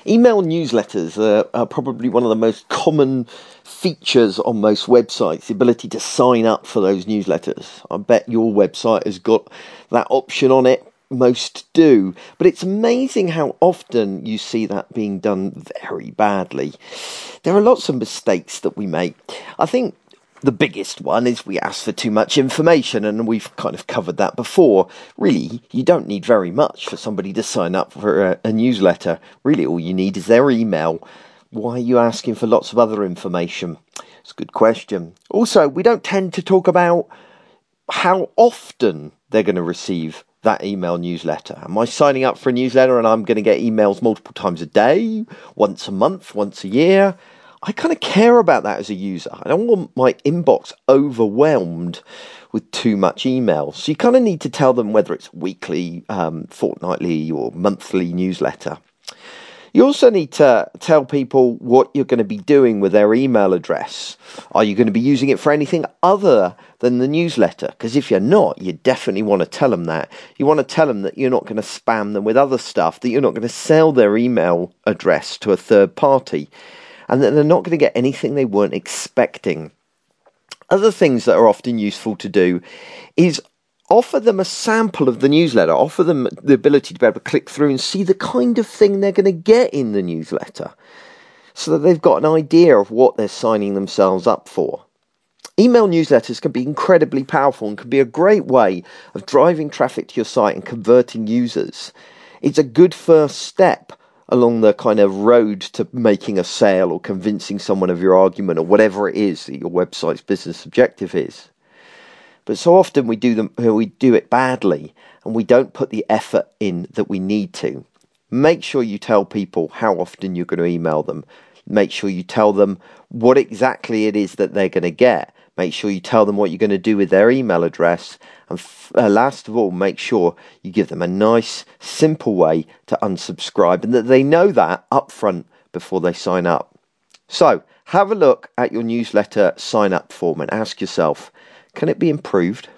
Email newsletters are probably one of the most common features on most websites, the ability to sign up for those newsletters. I bet your website has got that option on it. Most do. But it's amazing how often you see that being done very badly. There are lots of mistakes that we make. I think the biggest one is we ask for too much information, and we've kind of covered that before. Really, you don't need very much for somebody to sign up for a newsletter. Really, all you need is their email. Why are you asking for lots of other information? It's a good question. Also, we don't tend to talk about how often they're going to receive that email newsletter. Am I signing up for a newsletter and I'm going to get emails multiple times a day, once a month, once a year? I kind of care about that as a user. I don't want my inbox overwhelmed with too much email. So you kind of need to tell them whether it's weekly, fortnightly or monthly newsletter. You also need to tell people what you're going to be doing with their email address. Are you going to be using it for anything other than the newsletter? Because if you're not, you definitely want to tell them that. You want to tell them that you're not going to spam them with other stuff, that you're not going to sell their email address to a third party, and that they're not going to get anything they weren't expecting. Other things that are often useful to do is offer them a sample of the newsletter, offer them the ability to be able to click through and see the kind of thing they're going to get in the newsletter, so that they've got an idea of what they're signing themselves up for. Email newsletters can be incredibly powerful and can be a great way of driving traffic to your site and converting users. It's a good first step along the kind of road to making a sale or convincing someone of your argument or whatever it is that your website's business objective is. But so often we do it badly, and we don't put the effort in that we need to. Make sure you tell people how often you're going to email them. Make sure you tell them what exactly it is that they're going to get. Make sure you tell them what you're going to do with their email address. And last of all, make sure you give them a nice, simple way to unsubscribe, and that they know that up front before they sign up. So, have a look at your newsletter sign-up form and ask yourself, can it be improved?